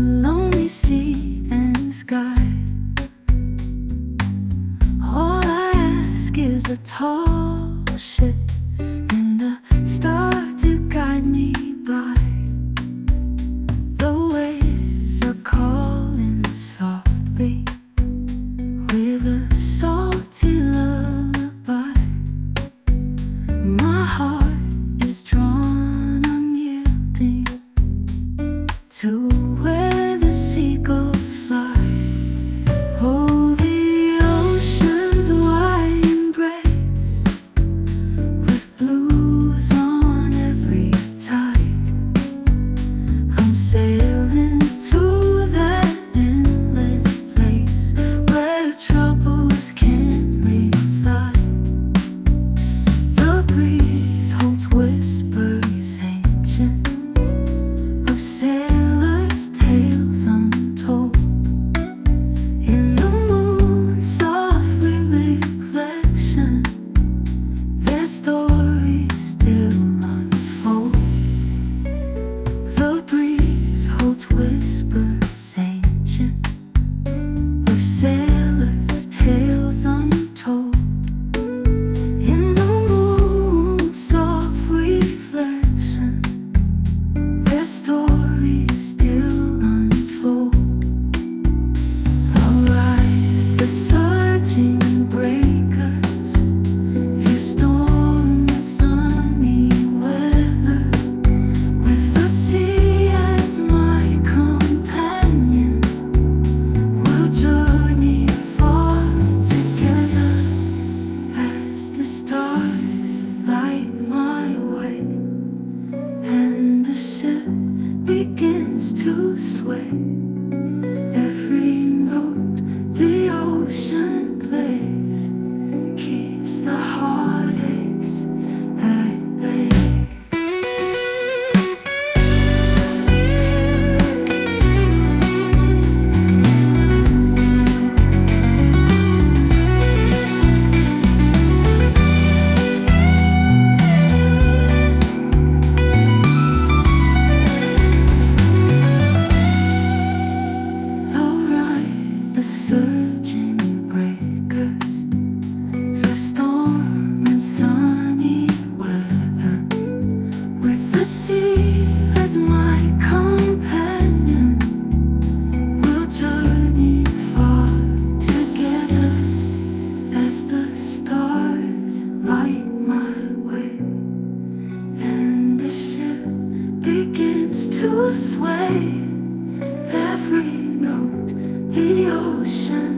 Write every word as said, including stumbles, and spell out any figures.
lonely sea and sky. All I ask is a tall ship and a star to guide me by. The waves are calling softly with a salty lullaby. My heart is drawn unyielding to where the seagulls fly. Oh, the ocean's wide embrace with blues on every tide. I'm sailing to that endless place where troubles can't reside. The breeze holds whispers ancient of sailors' tales untold. In the moon's soft reflection, their stories still unfold. The breeze holds whispers ancient of sailors' tales untold. In the moon's soft reflection, their stories still unfold. I'll ride the surging breakers through storm and sunny weather, with the sea as my companion. We'll journey far together as the stars light my way and the ship begins to sway. Every note the ocean plays keeps the heartaches at bay. I'll ride the surging breakers through storm and sunny weather, with the sea as my companion. We'll journey far together as the stars light my way and the ship begins to sway. Every note the ocean